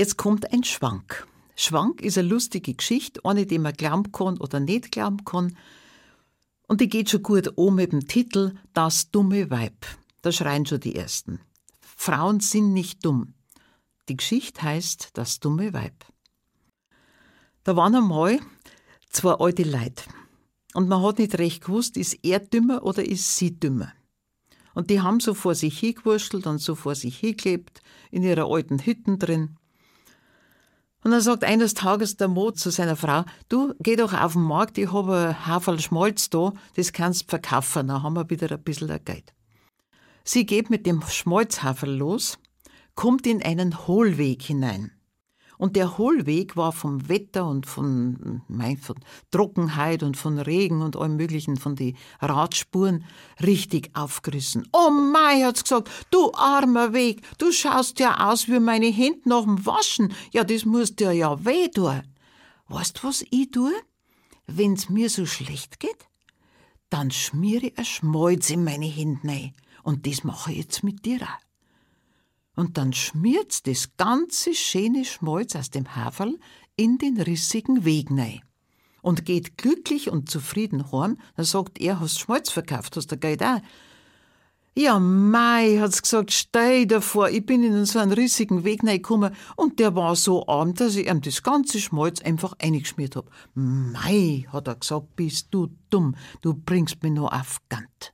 Jetzt kommt ein Schwank. Schwank ist eine lustige Geschichte, eine, die man glauben kann oder nicht glauben kann. Und die geht schon gut an mit dem Titel Das dumme Weib. Da schreien schon die Ersten. Frauen sind nicht dumm. Die Geschichte heißt Das dumme Weib. Da waren einmal zwei alte Leute. Und man hat nicht recht gewusst, ist er dümmer oder ist sie dümmer. Und die haben so vor sich hingewurschtelt und so vor sich hingelebt, in ihrer alten Hütten drin. Und dann sagt eines Tages der Mo zu seiner Frau, du, geh doch auf den Markt, ich habe ein Haferl Schmalz da, das kannst du verkaufen, dann haben wir wieder ein bisschen Geld. Sie geht mit dem Schmalzhaferl los, kommt in einen Hohlweg hinein. Und der Hohlweg war vom Wetter und von Trockenheit und von Regen und allem Möglichen, von den Radspuren, richtig aufgerissen. Oh mei, hat's gesagt, du armer Weg, du schaust ja aus wie meine Hände nach dem Waschen. Ja, das muss dir ja weh tun. Weißt du, was ich tue? Wenn's mir so schlecht geht, dann schmiere ich ein Schmalz in meine Hände rein. Und das mache ich jetzt mit dir auch. Und dann schmiert's das ganze schöne Schmalz aus dem Haferl in den rissigen Weg rein. Und geht glücklich und zufrieden heim. Dann sagt er, hast Schmalz verkauft, hast du Geld auch? Ja, mei, hat's gesagt, stell dir vor, ich bin in so einen rissigen Weg reingekommen und der war so arm, dass ich ihm das ganze Schmalz einfach eingeschmiert hab. Mei, hat er gesagt, bist du dumm, du bringst mich noch auf Gant.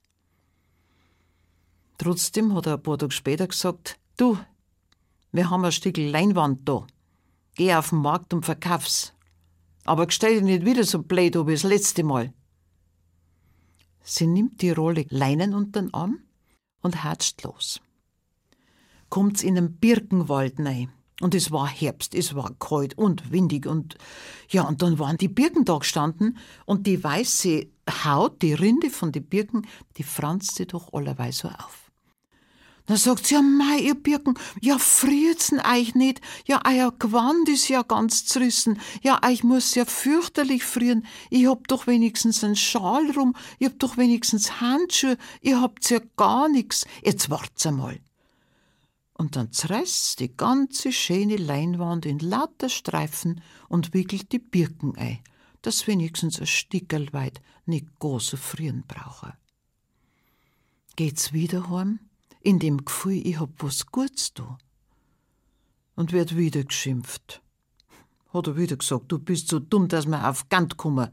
Trotzdem hat er ein paar Tage später gesagt, du, wir haben ein Stück Leinwand da. Geh auf den Markt und verkauf's. Aber stell dich nicht wieder so blöd an wie das letzte Mal. Sie nimmt die Rolle Leinen unter den Arm und hatscht los. Kommt's in einen Birkenwald rein. Und es war Herbst, es war kalt und windig und dann waren die Birken da gestanden und die weiße Haut, die Rinde von den Birken, die franzte doch allerweil so auf. Dann sagt sie, ja mei, ihr Birken, ja friert's denn euch nicht? Ja, euer Gewand ist ja ganz zerrissen. Ja, euch muss ja fürchterlich frieren. Ich hab doch wenigstens einen Schal rum, ich hab doch wenigstens Handschuhe, ihr habt's ja gar nix. Jetzt wart's einmal. Und dann zerreißt die ganze schöne Leinwand in lauter Streifen und wickelt die Birken ein, dass wenigstens ein Stickerl weit nicht gar so frieren brauche. Geht's wieder heim? In dem Gefühl, ich hab was Gutes da. Und wird wieder geschimpft. Hat er wieder gesagt, du bist so dumm, dass wir auf Gant kommen.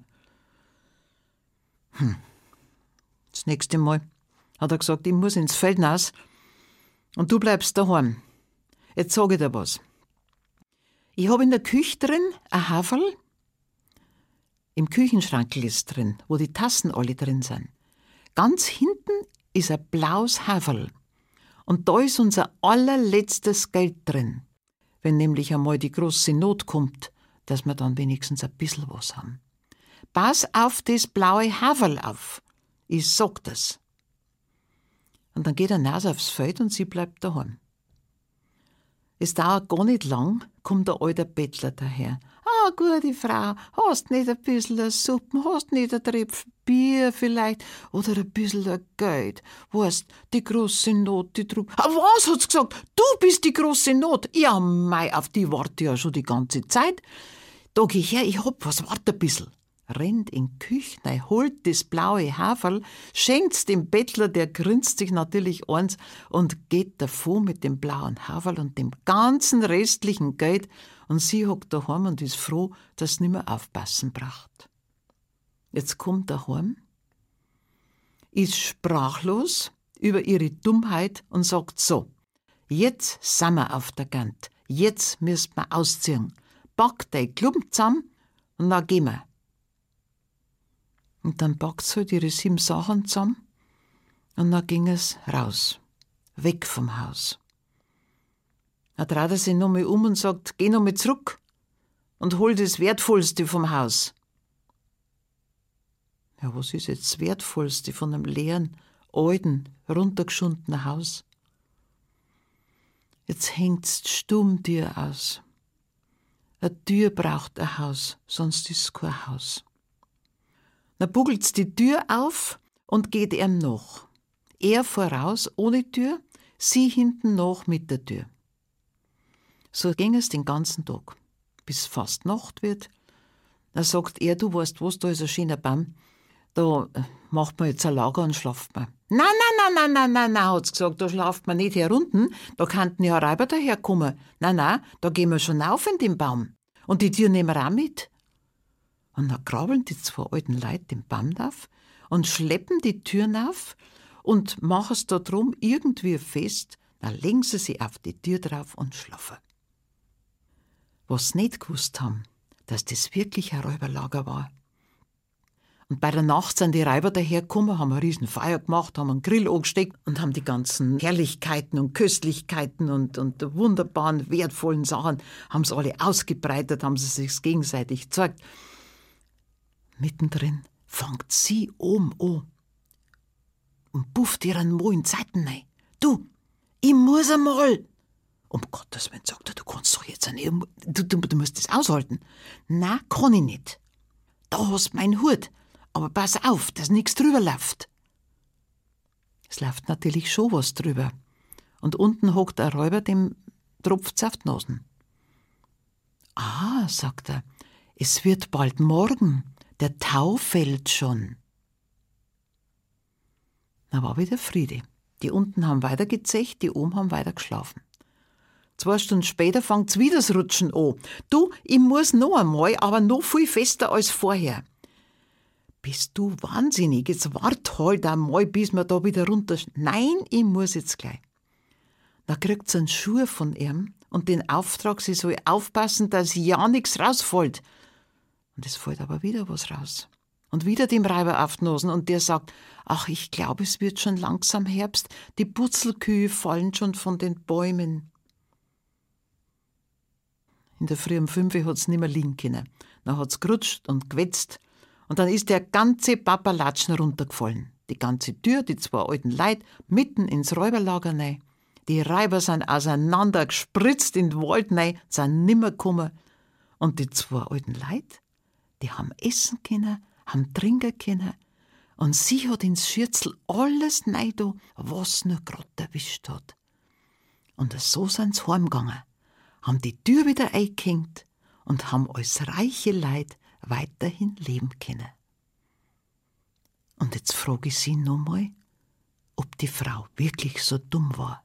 Das nächste Mal hat er gesagt, ich muss ins Feld raus und du bleibst daheim. Jetzt sag ich dir was. Ich hab in der Küche drin ein Haferl, im Küchenschrank ist drin, wo die Tassen alle drin sind. Ganz hinten ist ein blaues Haferl. Und da ist unser allerletztes Geld drin, wenn nämlich einmal die große Not kommt, dass wir dann wenigstens ein bisschen was haben. Pass auf das blaue Haferl auf, ich sag das. Und dann geht er raus aufs Feld und sie bleibt daheim. Es dauert gar nicht lang, kommt der alte Bettler daher. Ah, gute Frau, hast nicht ein bisschen Suppen, hast nicht ein Tröpfchen Bier vielleicht oder ein bisschen Geld. Weißt, die große Not, die Druck. Ah, was hat's gesagt? Du bist die große Not. Ja, mei, auf die warte ich ja schon die ganze Zeit. Da geh her, ich hab was, warte ein bisschen. Rennt in die Küche rein, holt das blaue Haferl, schenkt's dem Bettler, der grinst sich natürlich eins und geht davon mit dem blauen Haferl und dem ganzen restlichen Geld und sie hockt daheim und ist froh, dass sie nicht mehr aufpassen braucht. Jetzt kommt er heim, ist sprachlos über ihre Dummheit und sagt so, jetzt sind wir auf der Gant, jetzt müsst wir ausziehen, pack dein Klump zusammen und dann gehen wir. Und dann packt sie halt ihre 7 Sachen zusammen und dann ging es raus, weg vom Haus. Dann dreht er sich nochmal um und sagt, geh nochmal zurück und hol das Wertvollste vom Haus. Ja, was ist jetzt das Wertvollste von einem leeren, alten, runtergeschundenen Haus? Jetzt hängt's die Stummtür aus. Eine Tür braucht ein Haus, sonst ist es kein Haus. Dann bugelt's die Tür auf und geht ihm nach. Er voraus ohne Tür, sie hinten nach mit der Tür. So ging es den ganzen Tag, bis fast Nacht wird. Da sagt er, du weißt was, da ist ein schöner Baum, da macht man jetzt ein Lager und schlaft man. Nein, hat's gesagt, da schlaft man nicht herunten, da könnten ja Räuber daherkommen. Nein, da gehen wir schon auf in den Baum. Und die Tür nehmen wir auch mit. Und dann krabbeln die zwei alten Leute den Baum auf und schleppen die Türen auf und machen es da drum irgendwie fest, dann legen sie sich auf die Tür drauf und schlafen. Was sie nicht gewusst haben, dass das wirklich ein Räuberlager war. Und bei der Nacht sind die Räuber dahergekommen, haben ein riesen Feuer gemacht, haben einen Grill angesteckt und haben die ganzen Herrlichkeiten und Köstlichkeiten und wunderbaren, wertvollen Sachen, haben sie alle ausgebreitet, haben sie sich gegenseitig gezeigt. Mittendrin fängt sie oben an und pufft ihren Mo in Zeiten rein. Du, ich muss einmal. Um Gottes Willen, sagt er, du kannst doch jetzt nicht, du musst das aushalten. Na, kann ich nicht. Da hast du meinen Hut, aber pass auf, dass nichts drüber läuft. Es läuft natürlich schon was drüber. Und unten hockt ein Räuber, dem tropft's auf die Nasen. Ah, sagt er, es wird bald morgen, der Tau fällt schon. Da war wieder Friede. Die unten haben weiter gezecht, die oben haben weiter geschlafen. 2 Stunden später fängt's wieder das Rutschen an. Du, ich muss noch einmal, aber noch viel fester als vorher. Bist du wahnsinnig? Jetzt wart halt einmal, bis wir da wieder runter... Nein, ich muss jetzt gleich. Da kriegt sie einen Schuh von ihm und den Auftrag, sie soll aufpassen, dass ja nichts rausfällt. Und es fällt aber wieder was raus. Und wieder dem Räuber auf die Nasen und der sagt, ach, ich glaube, es wird schon langsam Herbst, die Putzelkühe fallen schon von den Bäumen. In der Früh um 5 Uhr hat's nimmer liegen können. Dann hat's gerutscht und gewetzt und dann ist der ganze Papalatschen runtergefallen. Die ganze Tür, die 2 alten Leute, mitten ins Räuberlager rein. Die Räuber sind auseinander gespritzt in den Wald rein, sind nimmer gekommen. Und die 2 alten Leute, die haben essen können, haben trinken können. Und sie hat ins Schürzel alles rein da, was nur grad erwischt hat. Und so sind sie heimgegangen, haben die Tür wieder eingehängt und haben als reiche Leute weiterhin leben können. Und jetzt frage ich Sie nochmal, ob die Frau wirklich so dumm war.